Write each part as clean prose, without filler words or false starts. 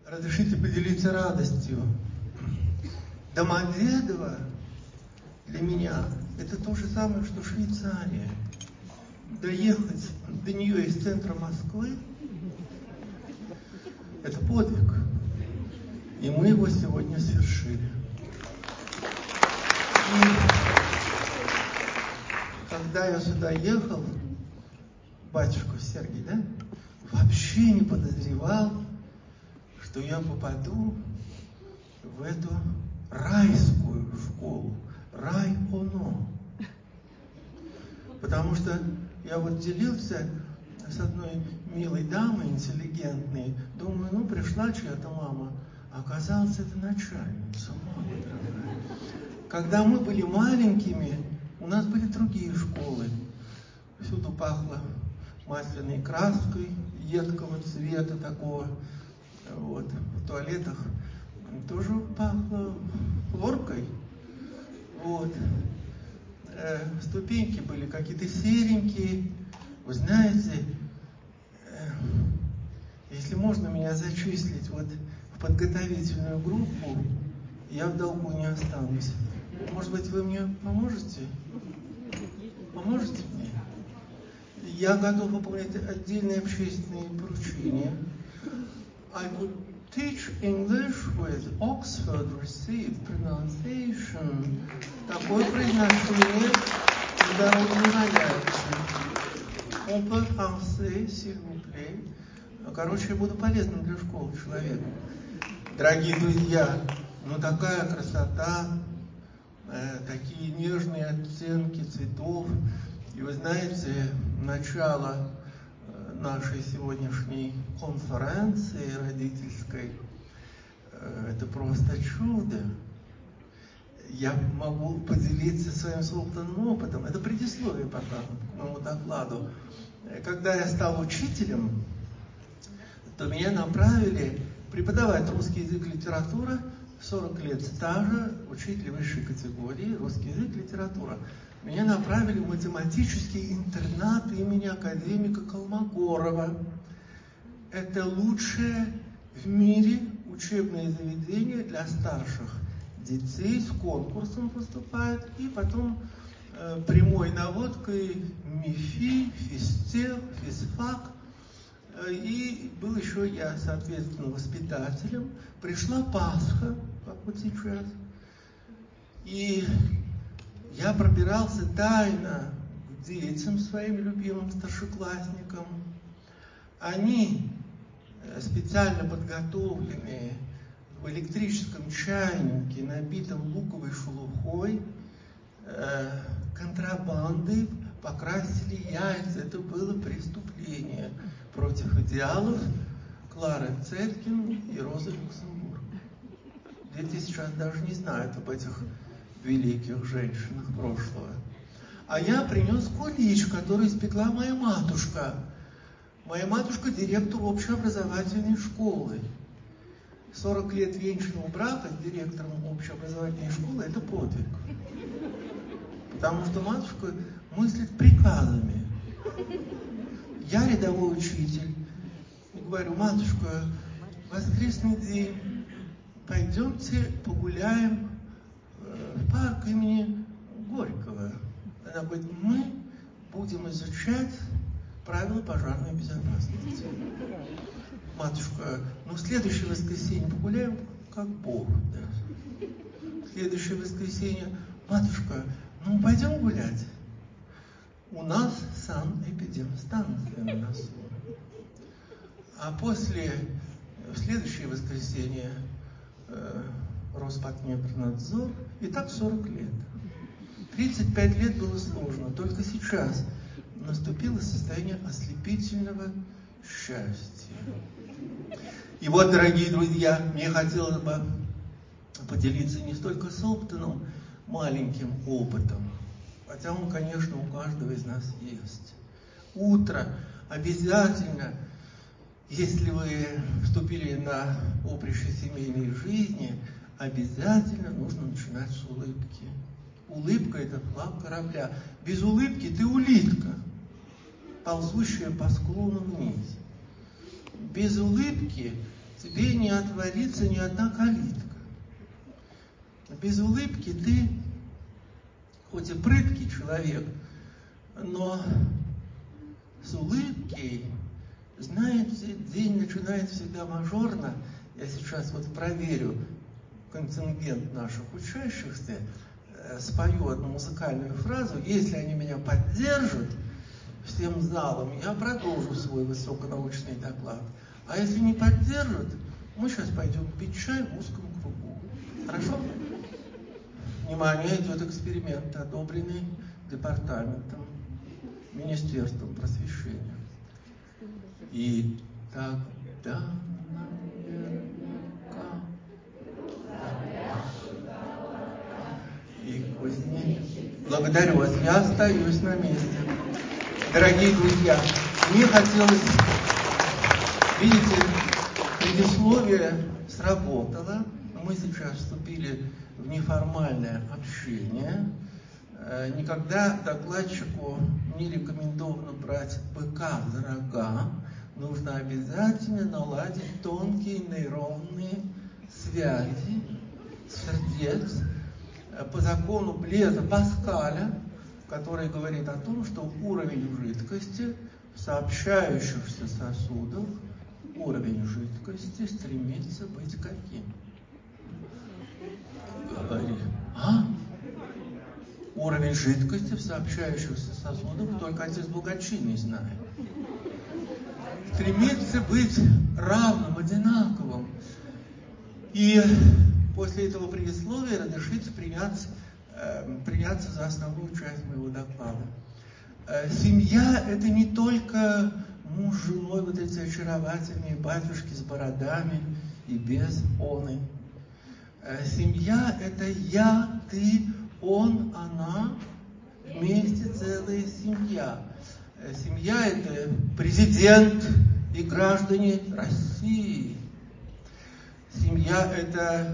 Разрешите поделиться радостью. Домодедово для меня это то же самое, что Швейцария. Доехать до нее из центра Москвы – это подвиг. И мы его сегодня совершили. И когда я сюда ехал, батюшка Сергий, да, вообще не подозревал, что я попаду в эту райскую школу. Рай-оно. Потому что я вот делился с одной милой дамой, интеллигентной. Думаю, пришла чья-то мама. А оказалось, это начальница, мама дорогая. Когда мы были маленькими, у нас были другие школы. Всюду пахло масляной краской, едкого цвета такого. Вот. В туалетах тоже пахло хлоркой. Вот. Ступеньки были какие-то серенькие. Вы знаете, если можно меня зачислить вот в подготовительную группу, я в долгу не останусь. Может быть, вы мне поможете? Поможете мне? Я готов выполнять отдельные общественные поручения. I could teach English with Oxford received pronunciation. Такое произношение в дороге не валяется. On peut penser, s'il vous plaît. Короче, я буду полезным для школы человеком. Дорогие друзья, такая красота, такие нежные оттенки цветов. И вы знаете, начало нашей сегодняшней конференции родительской, это просто чудо. Я могу поделиться своим собственным опытом. Это предисловие пока к моему докладу. Когда я стал учителем, то меня направили преподавать русский язык и литература, 40 лет стажа, учитель высшей категории, русский язык, литература. Меня направили в математический интернат имени академика Колмогорова. Это лучшее в мире учебное заведение для старших детей. С конкурсом поступают, и потом прямой наводкой МИФИ, физтех, физфак. И был еще я, соответственно, воспитателем. Пришла Пасха, как вот сейчас. И я пробирался тайно к детям своим любимым старшеклассникам. Они, специально подготовленные в электрическом чайнике, набитом луковой шелухой, контрабандой покрасили яйца. Это было преступление против идеалов Клары Цеткин и Розы Люксембург. Дети сейчас даже не знают об этих великих женщинах прошлого. А я принес кулич, который испекла моя матушка. Моя матушка директор общеобразовательной школы. 40 лет венчанного брака с директором общеобразовательной школы – это подвиг. Потому что матушка мыслит приказами. Я рядовой учитель. И говорю: матушка, воскресный день, пойдемте погуляем в парк имени Горького. Она говорит: мы будем изучать правила пожарной безопасности. Матушка, в следующее воскресенье погуляем как Бог. Да? В следующее воскресенье: матушка, пойдем гулять. У нас санэпидемстанция на носу. А в следующее воскресенье Роспотребнадзор, и так 40 лет. 35 лет было сложно, только сейчас наступило состояние ослепительного счастья. И вот, дорогие друзья, мне хотелось бы поделиться не столько собственным маленьким опытом, хотя он, конечно, у каждого из нас есть. Утро обязательно, если вы вступили на поприще семейной жизни, обязательно нужно начинать с улыбки. Улыбка – это флаг корабля. Без улыбки ты улитка, ползущая по склону вниз. Без улыбки тебе не отворится ни одна калитка. Без улыбки ты, хоть и прыткий человек, но с улыбкой, знаете, день начинается всегда мажорно. Я сейчас вот проверю контингент наших учащихся, спою одну музыкальную фразу. Если они меня поддержат всем залом, я продолжу свой высоконаучный доклад. А если не поддержат, мы сейчас пойдем пить чай в узком кругу. Хорошо? Внимание, идет эксперимент, одобренный департаментом, Министерством просвещения. И тогда наверняка и кузнечик. Благодарю вас, я остаюсь на месте. Дорогие друзья, мне хотелось, видите, предисловие сработало. Мы сейчас вступили в неформальное общение. Никогда докладчику не рекомендовано брать быка за рога. Нужно обязательно наладить тонкие нейронные связи сердец по закону Блеза Паскаля, который говорит о том, что уровень жидкости в сообщающихся сосудах, уровень жидкости стремится быть каким? Говори. Уровень жидкости в сообщающихся сосудах только отец Благочинный знает. Стремится быть равным, одинаковым. И после этого предисловия разрешите приняться за основную часть моего доклада. Семья – это не только муж с женой, вот эти очаровательные батюшки с бородами и без оны. Семья – это я, ты, он, она, вместе целая семья. Семья – это президент и граждане России. Семья – это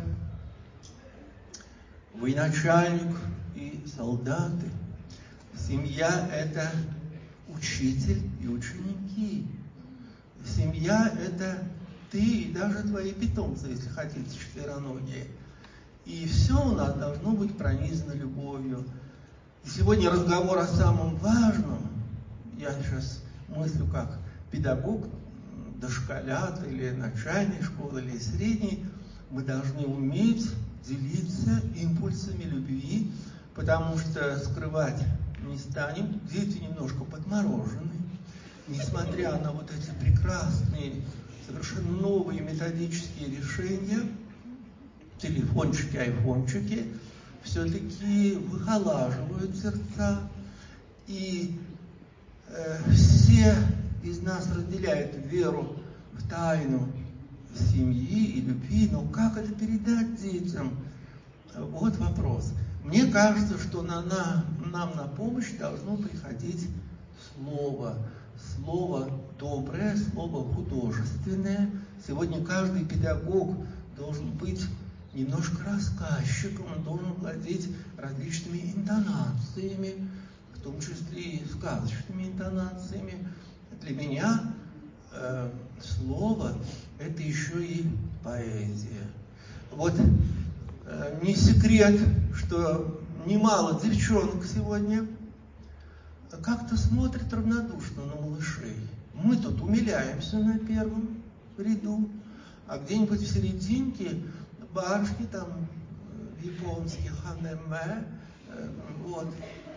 военачальник и солдаты. Семья – это учитель и ученики. Семья – это ты и даже твои питомцы, если хотите, четвероногие. И все у нас должно быть пронизано любовью. И сегодня разговор о самом важном. Я сейчас мыслю как педагог, дошколят или начальной школы, или средней. Мы должны уметь делиться импульсами любви, потому что скрывать не станем. Дети немножко подморожены. Несмотря на вот эти прекрасные, совершенно новые методические решения, телефончики, айфончики, все-таки выхолаживают сердца. И все из нас разделяют веру в тайну семьи и любви, но как это передать детям? Вот вопрос. Мне кажется, что нам на помощь должно приходить слово. Слово доброе, слово художественное. Сегодня каждый педагог должен быть немножко рассказчиком, он должен владеть различными интонациями, в том числе и сказочными интонациями. Для меня слово – это еще и поэзия. Вот не секрет, что немало девчонок сегодня как-то смотрят равнодушно на малышей. Мы тут умиляемся на первом ряду, а где-нибудь в серединке барышни там японских аниме, вот,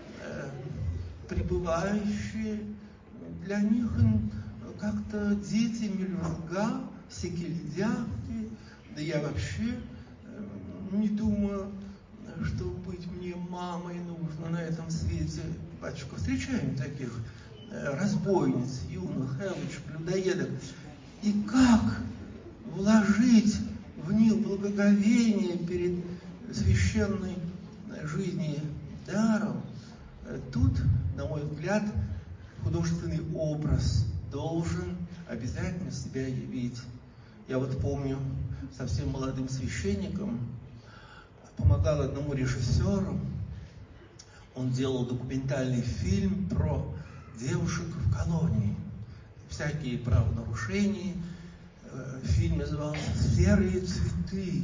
прибывающие, для них как-то дети мелюзга, секельдяки, да я вообще не думаю, что быть мне мамой нужно на этом свете. Батюшка, встречаем таких разбойниц, юных элочек, людоедов. И как вложить в них благоговение перед священной жизнью даром? Тут, на мой взгляд, художественный образ должен обязательно себя явить. Я вот помню, совсем молодым священником помогал одному режиссеру. Он делал документальный фильм про девушек в колонии. Всякие правонарушения, Фильм назывался «Серые цветы».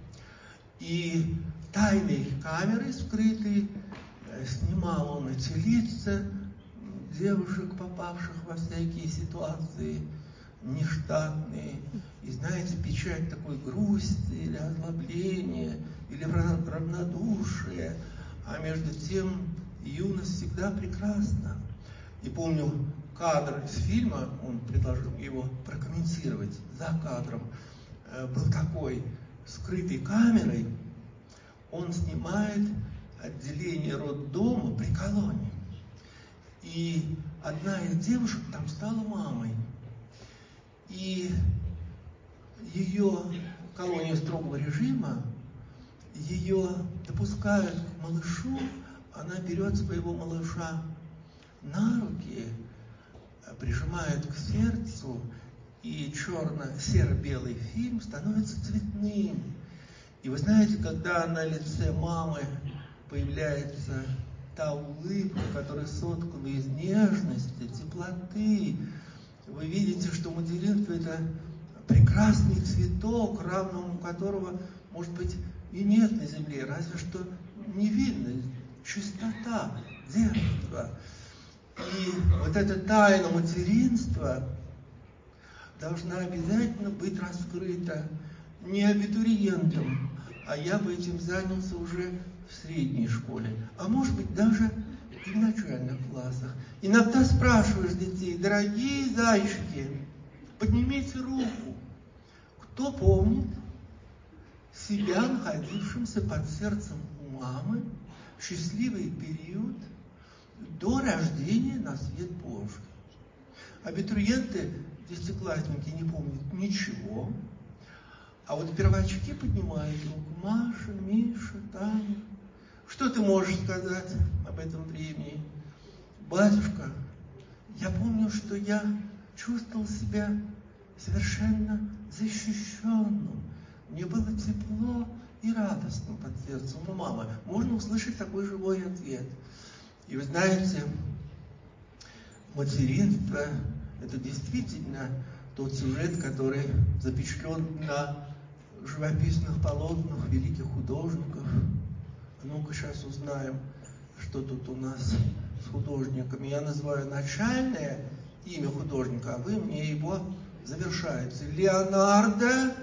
И тайной камерой скрытой снимал он эти лица девушек, попавших во всякие ситуации нештатные. И знаете, печать такой грусти или озлобления, или равнодушия. А между тем юность всегда прекрасна. И помню кадр из фильма, он предложил его прокомментировать за кадром, был такой: скрытой камерой он снимает отделение роддома при колонии. И одна из девушек там стала мамой. И ее колония строгого режима, ее допускают к малышу, она берет своего малыша на руки, прижимает к сердцу, и черно-серо-белый фильм становится цветным. И вы знаете, когда на лице мамы появляется та улыбка, которая соткана из нежности, теплоты, вы видите, что материнство – это прекрасный цветок, равному которого, может быть, и нет на земле, разве что невинность, чистота, детство. И вот эта тайна материнства должна обязательно быть раскрыта не абитуриентам, а я бы этим занялся уже в средней школе, а может быть даже и в начальных классах. Иногда спрашиваешь детей: дорогие зайчики, поднимите руку, кто помнит себя находившимся под сердцем у мамы в счастливый период до рождения на свет Божий. Абитуриенты, десятиклассники, не помнят ничего, а вот первочки поднимают руку: Маша, Миша, Таня. Что ты можешь сказать об этом времени? Батюшка, я помню, что я чувствовал себя совершенно защищенным. Мне было тепло и радостно под сердцем у мамы. Можно услышать такой живой ответ. И вы знаете, материнство – это действительно тот сюжет, который запечатлен на живописных полотнах великих художников. Ну-ка сейчас узнаем, что тут у нас с художниками. Я называю начальное имя художника, а вы мне его завершаете. Леонардо.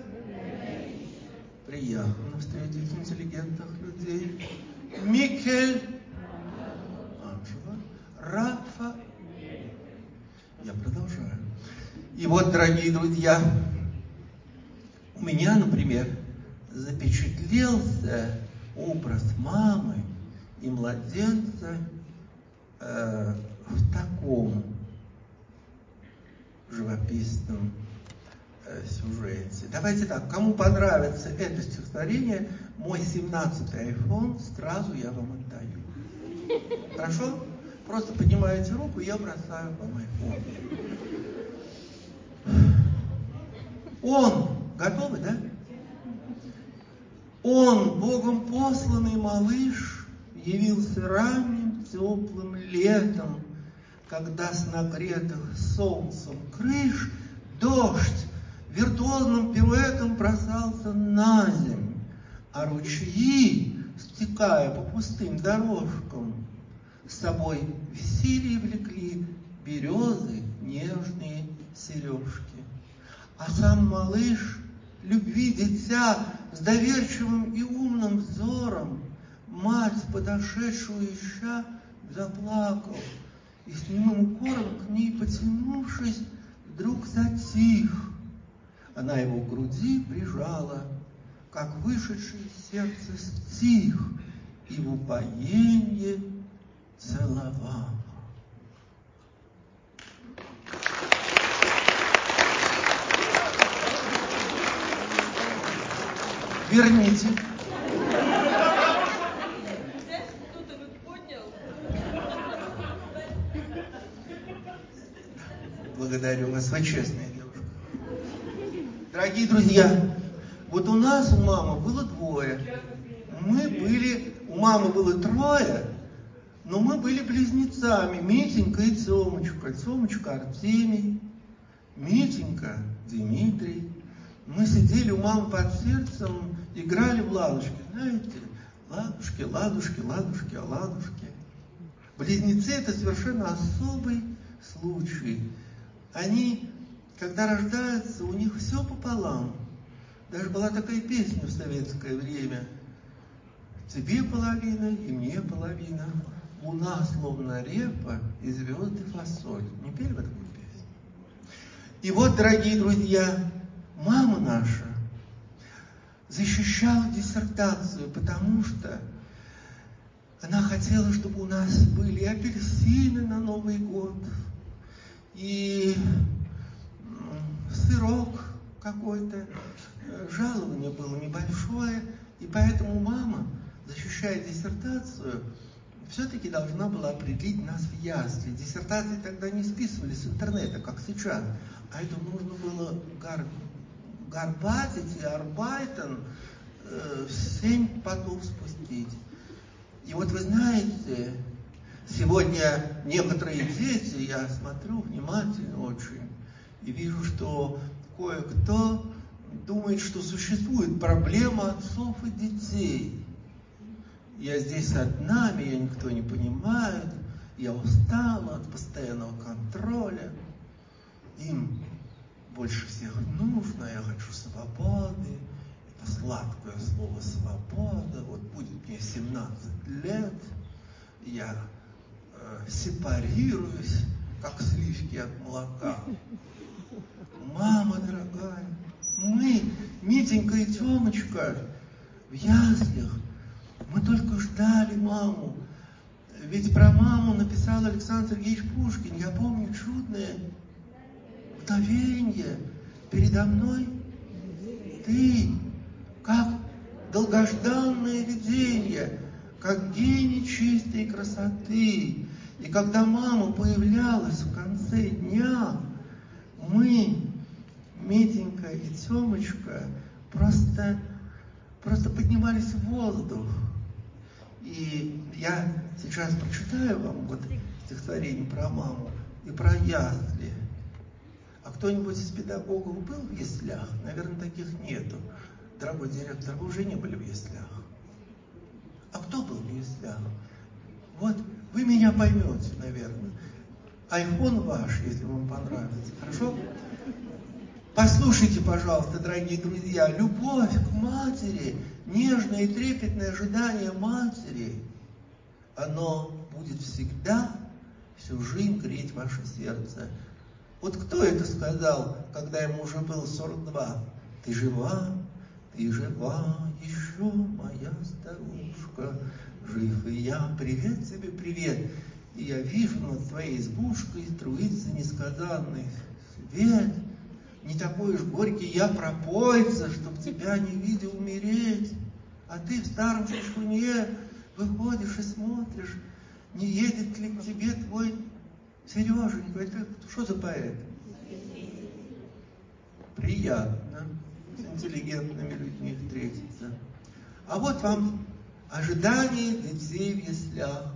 Приятно встретить интеллигентных людей. Микель. Анджело. Рафа. Я продолжаю. И вот, дорогие друзья, у меня, например, запечатлелся образ мамы и младенца в таком живописном сюжете. Давайте так, кому понравится это стихотворение, мой 17-й iPhone сразу я вам отдаю. Хорошо? Просто поднимаете руку, я бросаю вам iPhone. Он, готовы, да? Он, Богом посланный малыш, явился ранним теплым летом, когда с нагретых солнцем крыш дождь виртуозным пируэтом бросался на земь, а ручьи, стекая по пустым дорожкам, с собой веселье влекли березы, нежные сережки. А сам малыш, любви дитя, с доверчивым и умным взором, мать, подошедшую ища, заплакал, и с немым укором к ней потянувшись, вдруг затих. Она его к груди прижала, как вышедший из сердца стих, и в упоенье целовала. Верните. Кто-то вот поднял. Благодарю вас, вы честная девушка. Дорогие друзья, вот у нас у мамы было двое. У мамы было трое, но мы были близнецами, Митенька и Цемочка. Цемочка Артемий, Митенька, Дмитрий. Мы сидели у мамы под сердцем, играли в ладушки. Знаете, ладушки, ладушки, ладушки, оладушки. Близнецы – это совершенно особый случай. Они, когда рождаются, у них все пополам. Даже была такая песня в советское время. Тебе половина и мне половина. Луна словно репа и звезды фасоль. Не пели вы такую песню? И вот, дорогие друзья, мама наша защищала диссертацию, потому что она хотела, чтобы у нас были апельсины на Новый год, и сырок какой-то, жалование было небольшое, и поэтому мама, защищая диссертацию, все-таки должна была определить нас в ясли. Диссертации тогда не списывали с интернета, как сейчас, а это нужно было горбатить и арбайтен 7 потов спустить. И вот вы знаете, сегодня некоторые дети, я смотрю внимательно очень, и вижу, что кое-кто думает, что существует проблема отцов и детей. Я здесь одна, меня никто не понимает, я устала от постоянного контроля. Им больше всех нужно, я хочу свободы. Это сладкое слово «свобода». Вот будет мне 17 лет, я сепарируюсь, как сливки от молока. Мама дорогая, мы, Митенька и Тёмочка, в яслях, мы только ждали маму. Ведь про маму написал Александр Сергеевич Пушкин. Я помню чудное мгновенье передо мной. Ты, как долгожданное видение, как гений чистой красоты. И когда мама появлялась в конце дня, мы, Митенька и Тёмочка, просто поднимались в воздух. И я сейчас прочитаю вам вот стихотворение про маму и про ясли. А кто-нибудь из педагогов был в яслях? Наверное, таких нету. Дорогой директор, вы уже не были в яслях. А кто был в яслях? Вот вы меня поймете, наверное. Айфон ваш, если вам понравится. Хорошо? Послушайте, пожалуйста, дорогие друзья, любовь к матери, нежное и трепетное ожидание матери, оно будет всегда, всю жизнь греть ваше сердце. Вот кто это сказал, когда ему уже было 42? Ты жива еще, моя старушка, жив и я, привет тебе, привет. И я вижу над твоей избушкой струится несказанный свет. Не такой уж горький я пропойца, чтоб тебя не видел умереть. А ты в старом шашкуне выходишь и смотришь, не едет ли к тебе твой Сереженька. Это что за поэт? Приятно с интеллигентными людьми встретиться. А вот вам ожидание детей в яслях.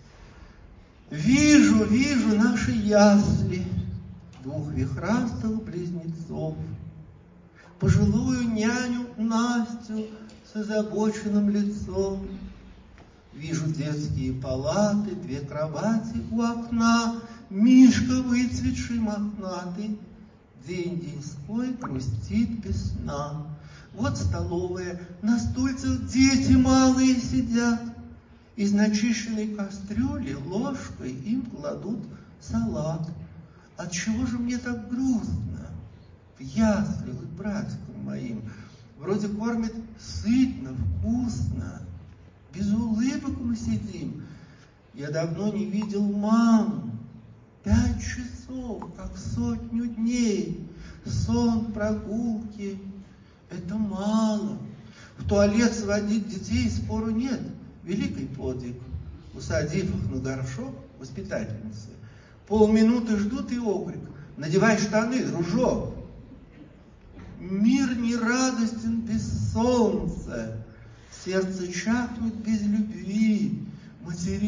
Вижу наши ясли, двух вихрастых близнецов, пожилую няню Настю с озабоченным лицом. Вижу детские палаты, 2 кровати у окна, Мишка выцветший мохнатый, день-деньской грустит без сна. Вот столовая, на стульцах дети малые сидят, из начищенной кастрюли ложкой им кладут салат. Отчего же мне так грустно в яслях к братикам моим? Вроде кормят сытно, вкусно, без улыбок мы сидим. Я давно не видел маму. 5 часов, как 100 дней. Сон, прогулки — это мало. В туалет сводить детей спору нет. Великий подвиг. Усадив их на горшок, воспитательницы, полминуты ждут и окрик: надевай штаны, дружок. Мир не радостен без солнца, сердце чахнет без любви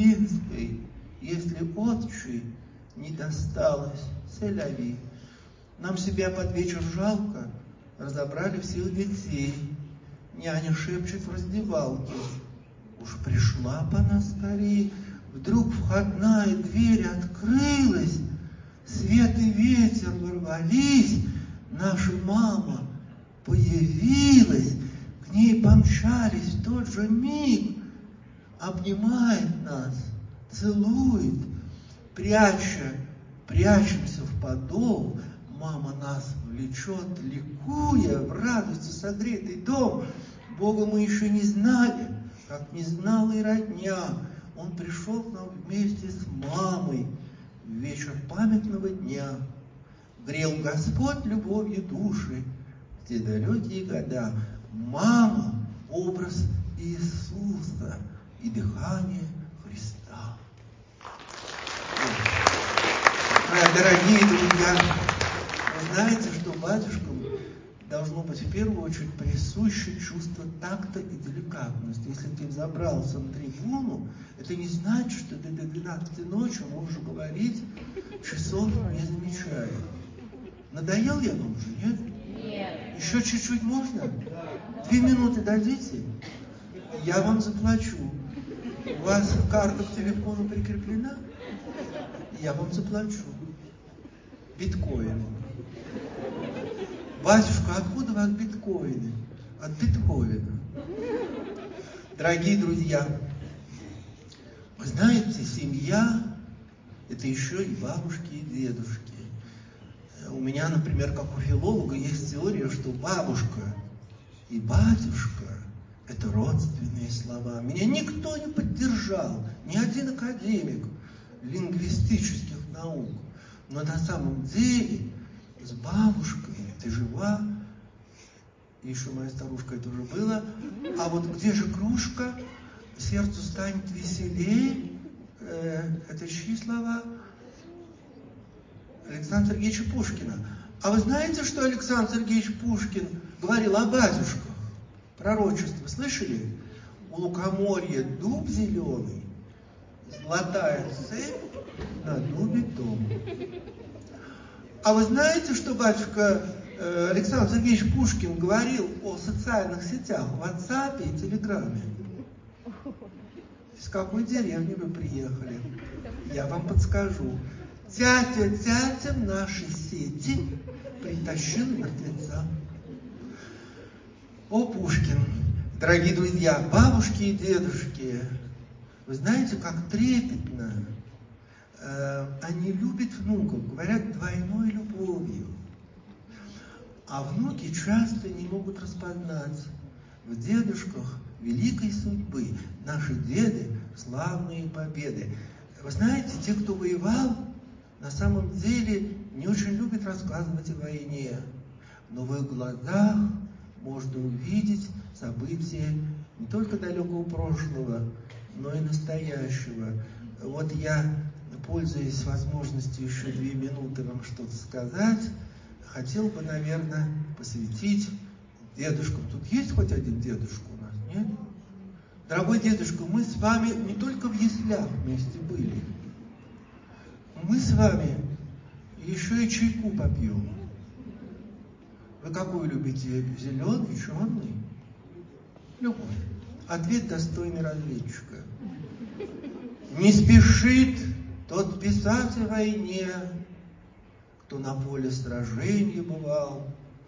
материнской, если отчей не досталось селяви. Нам себя под вечер жалко, разобрали всех детей. Няня шепчет в раздевалке: уж пришла пора скорей. Вдруг входная дверь открылась, свет и ветер ворвались, наша мама появилась, к ней помчались в тот же миг, обнимает нас, целует, прячемся в подол, мама нас влечет, ликуя, в радости согретый дом. Бога мы еще не знали, как не знала и родня. Он пришел к нам вместе с мамой в вечер памятного дня. Грел Господь любовью души в те далекие года. Мама — образ Иисуса и дыхание Христа. Дорогие друзья, вы знаете, что батюшкам должно быть в первую очередь присуще чувство такта и деликатности. Если ты взобрался на трибуну, это не значит, что ты до 12 ночи можешь говорить, часов не замечая. Надоел я вам уже, нет? Нет. Еще чуть-чуть можно? 2 минуты дадите? Я вам заплачу. У вас карта к телефону прикреплена? Я вам заплачу. Биткоин. Батюшка, откуда у вас биткоины? От Бетховена. Дорогие друзья, вы знаете, семья — это еще и бабушки, и дедушки. У меня, например, как у филолога, есть теория, что бабушка и батюшка — это родственные слова. Меня никто не поддержал, ни один академик лингвистических наук. Но на самом деле с бабушкой ты жива, и еще моя старушка это уже было. А вот где же кружка? Сердцу станет веселее. Это чьи слова? Александра Сергеевича Пушкина. А вы знаете, что Александр Сергеевич Пушкин говорил о батюшках? Пророчество слышали? У лукоморья дуб зеленый, золотая цепь на дубе дом. А вы знаете, что батюшка Александр Сергеевич Пушкин говорил о социальных сетях, в WhatsApp и Телеграме? Из какой деревни вы приехали? Я вам подскажу. Тятя в наши сети притащил мертвеца. О, Пушкин! Дорогие друзья, бабушки и дедушки, вы знаете, как трепетно они любят внуков, говорят, двойной любовью. А внуки часто не могут распознать в дедушках великой судьбы. Наши деды — славные победы. Вы знаете, те, кто воевал, на самом деле не очень любят рассказывать о войне. Но в их глазах можно увидеть события не только далекого прошлого, но и настоящего. Вот я, пользуясь возможностью еще 2 минуты вам что-то сказать, хотел бы, наверное, посвятить дедушкам. Тут есть хоть один дедушка у нас, нет? Дорогой дедушка, мы с вами не только в яслях вместе были. Мы с вами еще и чайку попьем. Вы какую любите? Зеленый, черный? Любой. Ответ достойный разведчика. Не спешит тот писать о войне, кто на поле сражения бывал.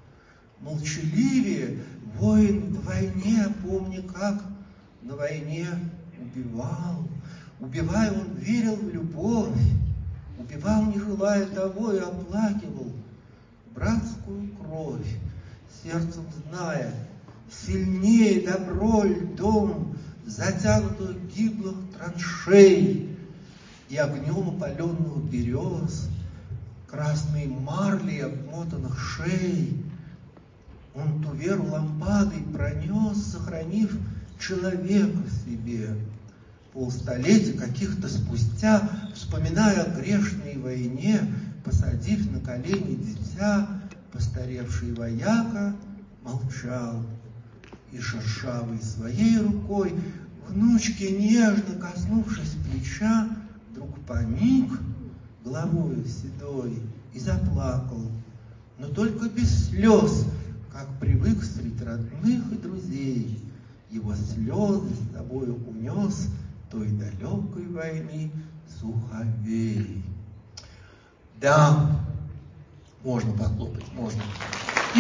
Молчаливее воин в войне, помни, как на войне убивал. Убивая, он верил в любовь, убивал, не желая того, и оплакивал братскую кровь, сердцем зная, сильнее добро льдом затянутых гиблых траншей и огнем опаленных берез, красной марлей обмотанных шей. Он ту веру лампадой пронес, сохранив человека в себе. Полстолетия каких-то спустя, вспоминая о грешной войне, посадив на колени дитя, постаревший вояка молчал. И шершавой своей рукой, внучке нежно коснувшись плеча, вдруг поник головой седой и заплакал. но только без слез, как привык встретить родных и друзей. Его слезы с собою унес той далекой войны Суховей. Да, можно похлопать, можно. И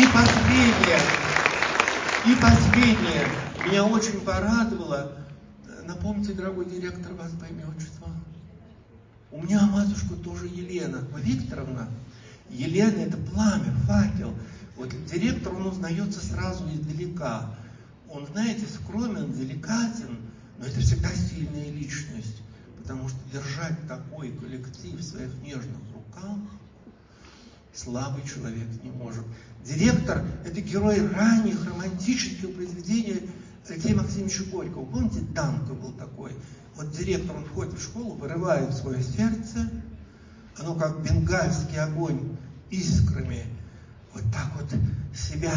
последнее, меня очень порадовало. Напомните, дорогой директор, вас по имени отчеству. У меня матушка тоже Елена Викторовна. Елена — это пламя, факел. Вот директор, он узнается сразу издалека. Он, знаете, скромен, деликатен, но это всегда сильная личность. Потому что держать такой коллектив в своих нежных руках слабый человек не может. Директор — это герой ранних романтических произведений Алексея Максимовича Горького. Помните, Данко был такой? Вот директор, он входит в школу, вырывает свое сердце, оно как бенгальский огонь искрами вот так вот себя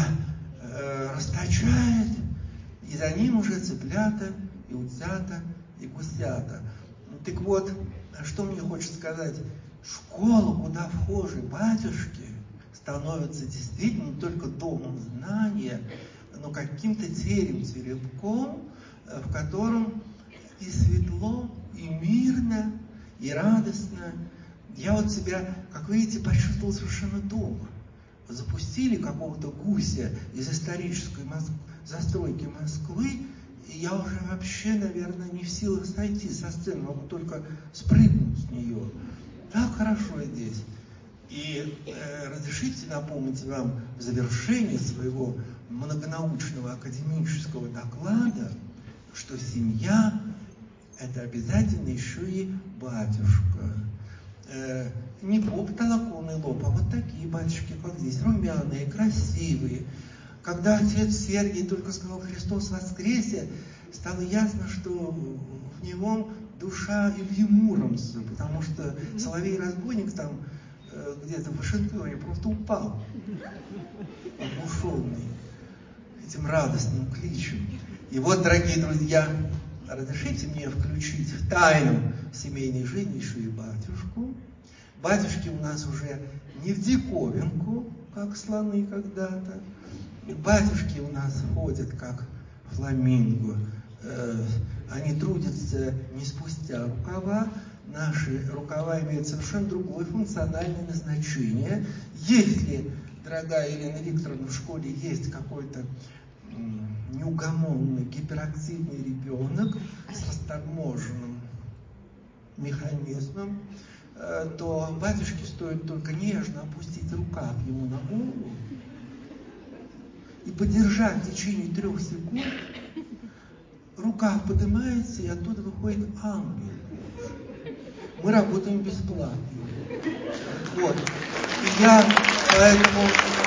расточает, и за ним уже цыплята, и утята, и гусята. Так вот, что мне хочется сказать? Школу, куда вхожи батюшки, становится действительно только домом знания, но каким-то теремком, в котором и светло, и мирно, и радостно. Я вот себя, как видите, почувствовал совершенно дома. Запустили какого-то гуся из исторической застройки Москвы, и я уже вообще, наверное, не в силах сойти со сцены, могу только спрыгнуть с нее. Так хорошо здесь. И разрешите напомнить вам в завершении своего многонаучного академического доклада, что семья — это обязательно еще и батюшка. Не поп толоконный лоб, а вот такие батюшки, как здесь, румяные, красивые. Когда отец Сергий только сказал «Христос воскресе», стало ясно, что в него душа Ильи Муромца, потому что Соловей-разбойник там где-то в Вашингтоне просто упал, оглушенный этим радостным кличем. И вот, дорогие друзья, разрешите мне включить в тайну семейной жизни еще и батюшку. Батюшки у нас уже не в диковинку, как слоны когда-то. Батюшки у нас ходят, как фламинго. Они трудятся не спустя рукава. Наши рукава имеют совершенно другое функциональное назначение. Если, дорогая Елена Викторовна, в школе есть какой-то неугомонный, гиперактивный ребенок с расторможенным механизмом, то батюшке стоит только нежно опустить рукав ему на голову и подержать в течение 3 секунд. Рукав поднимается, и оттуда выходит ангел. Мы работаем бесплатно. Вот. И я поэтому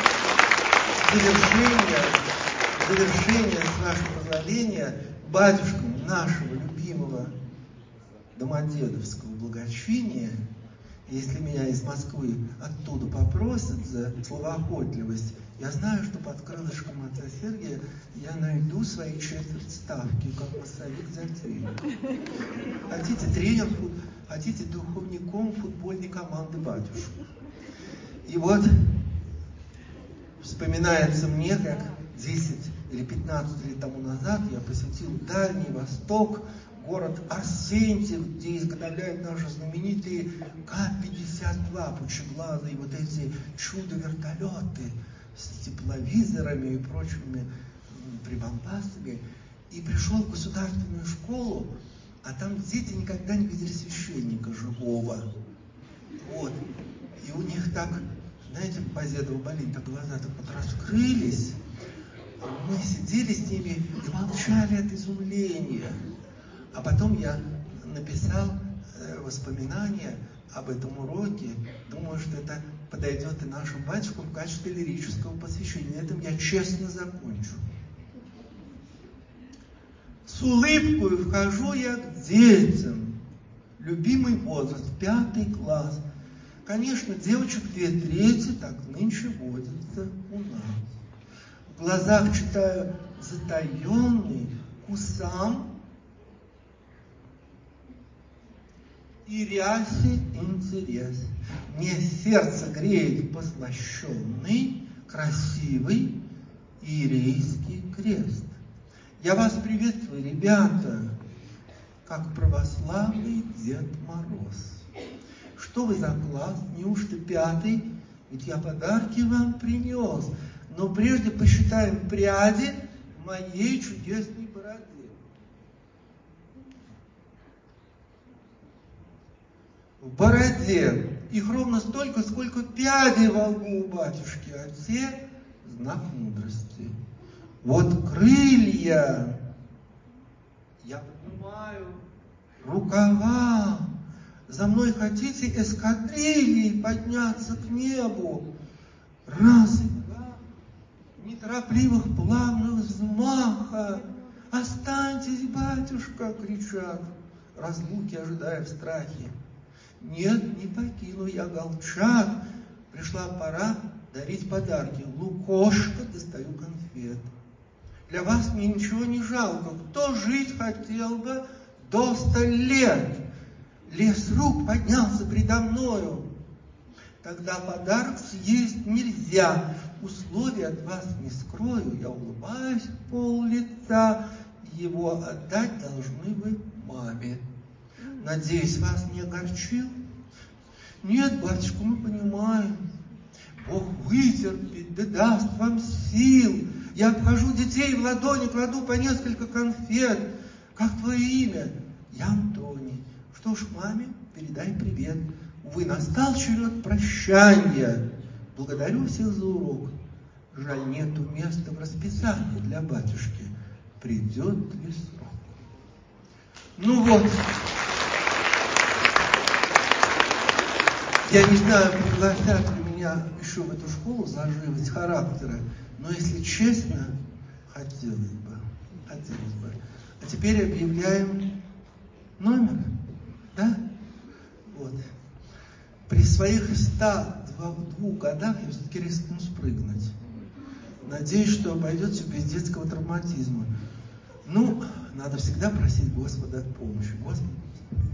завершение, с вашего позволения, батюшкам нашего любимого домодедовского благочиния, если меня из Москвы оттуда попросят за словоохотливость, я знаю, что под крылышком отца Сергия я найду свои четверть ставки, как массовик затею. Хотите тренерку, хотите духовником футбольной команды батюшек. И вот вспоминается мне, как 10 или 15 лет тому назад я посетил Дальний Восток, город Арсентьев, где изготовляют наши знаменитые К-52 пучеглазые, вот эти чудо-вертолеты с тепловизорами и прочими прибамбасами. И пришел в государственную школу, а там дети никогда не видели священника живого. Вот. И у них так, знаете, Базедова болит, так глаза так вот раскрылись. Мы сидели с ними и молчали от изумления. А потом я написал воспоминания об этом уроке. Думаю, что это подойдет и нашим батюшкам в качестве лирического посвящения. На этом я честно закончу. С улыбкой вхожу я к детям. Любимый возраст, 5 класс. Конечно, девочек 2/3, так нынче водится у нас. В глазах читаю затаенный кусам и рясе интерес. Мне сердце греет послащенный, красивый иерейский крест. Я вас приветствую, ребята, как православный Дед Мороз. Что вы за класс? Неужто 5-й? Ведь я подарки вам принес. Но прежде посчитаем пряди моей чудесной бороде. В бороде их ровно столько, сколько пядей во лбу у батюшки, а те — знак мудрости. Вот крылья я поднимаю, рукава. За мной хотите эскадрильей подняться к небу? Раз и два, неторопливых плавных взмаха. Останьтесь, батюшка, кричат, разлуки ожидая в страхе. Нет, не покину я Голчат. Пришла пора дарить подарки. Лукошко, достаю конфет. Для вас мне ничего не жалко. Кто жить хотел бы до 100 лет? Лес рук поднялся предо мною. Тогда подарок съесть нельзя. Условия от вас не скрою. Я улыбаюсь в пол лица. Его отдать должны вы маме. Надеюсь, вас не огорчил? Нет, батюшка, мы понимаем. Бог вытерпит, да даст вам сил. Я обхожу детей в ладони, кладу по несколько конфет. Как твое имя? Я Антоний. Что ж, маме передай привет. Увы, настал черед прощания. Благодарю всех за урок. Жаль, нету места в расписании для батюшки. Придет ли срок? Ну вот. Я не знаю, пригласят ли меня еще в эту школу за живость характера, но, если честно, хотелось бы. А теперь объявляем номер, да? Вот. При своих 102 годах я все-таки рискну спрыгнуть. Надеюсь, что обойдется без детского травматизма. Ну, надо всегда просить Господа помощи. Господи,